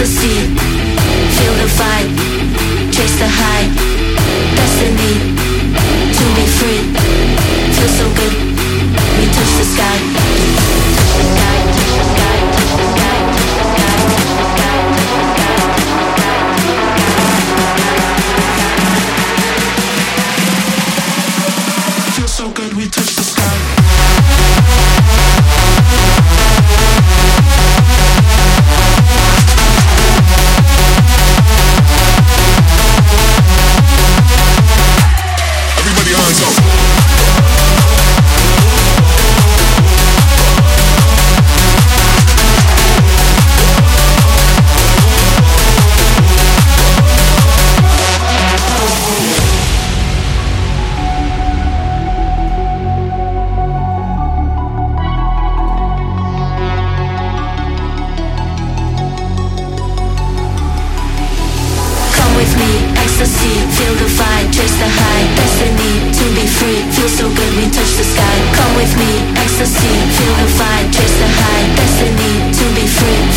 ecstasy. Feel the vibe, chase the high. Destiny to be free. Feel so good, we touch the sky. Feel so good, we touch the sky. Feel the vibe, chase the high. Destiny to be free. Feel so good, we touch the sky. Come with me, ecstasy. Feel the vibe, chase the high. Destiny to be free.